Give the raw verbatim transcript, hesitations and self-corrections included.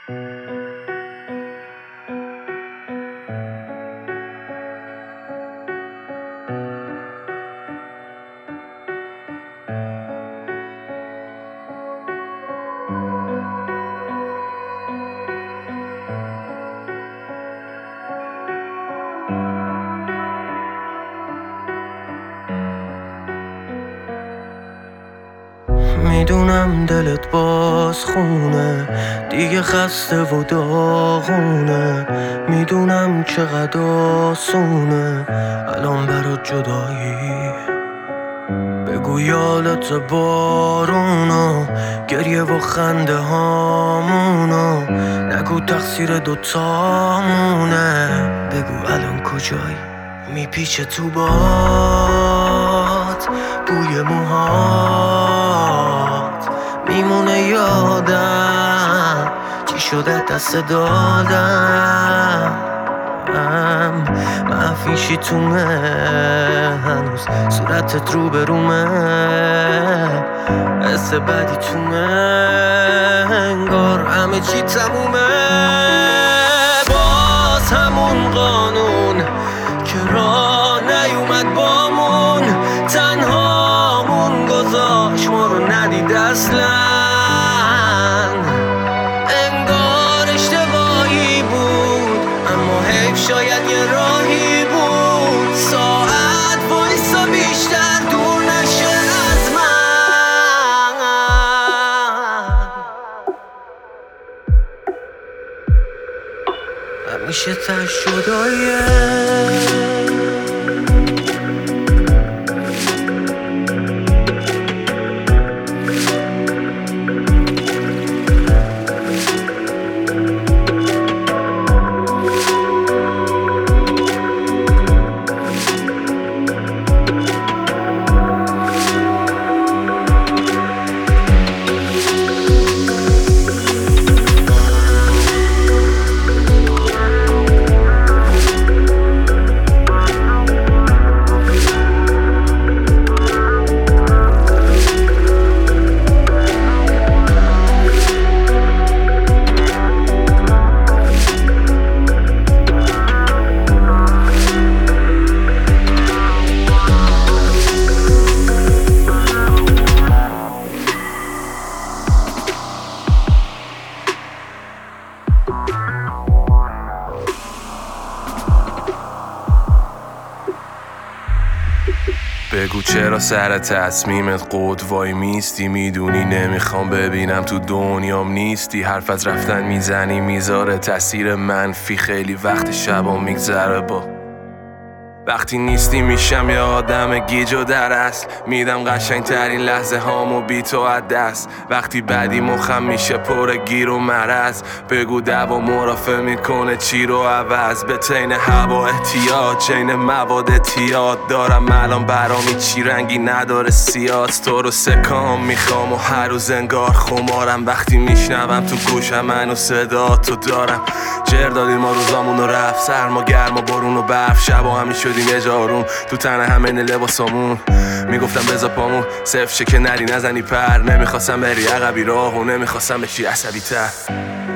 میدونم دلت باز خونه دیگه خسته و داغونه، میدونم چقدر آسونه الان برات جدایی. بگو یادت بارونو، گریه و خنده هامونو، نگو تقصیر دوتامونه. بگو الان کجایی، میپیچه تو باد بوی موهات، میمونه یادم چی شده دست دادم. مفیشی تومه هنوز صورتت رو برومه، حس بدی تومه انگار همه چی تمومه. باز همون قانون که راه نیومد بامون، تنهامون گذاشت ما رو ندید اصلا. انگار اشتباهی بود اما حیف شاید یه راهی بود. ساعت وایسا بیشتر دور نشه از من. همیشه تش شدایه بگو چرا سر تصمیمت قد وای میستی، میدونی نمیخوام ببینم تو دنیام نیستی. حرف از رفتن میزنی میذاره تاثیر منفی، خیلی وقت شبا میگذره با وقتی نیستی. میشم یه آدم گیج و در اصل، میدم قشنگ ترین لحظه هامو بی تو از دست. وقتی بدی مخم میشه پر گیر و مرض، بگو دوا مرافع میکنه چی رو عوض. به تین هوا احتیاط چین مواد اعتیاد دارم الان برامی چی رنگی نداره سیاست. تو رو سکام میخوام و هر روز انگار خمارم، وقتی میشنوم تو گوشم منو صدا تو دارم. جر دادیم ما روزامونو رفت، سرما گرم و بارون و برف، شبا همی شدیم یه جارون تو تنه همه لباسامون. میگفتم بزا پامون صفر شه که نری نزنی پر، نمیخواستم بری عقبی راهو، نمیخواستم بشی عصبی تر.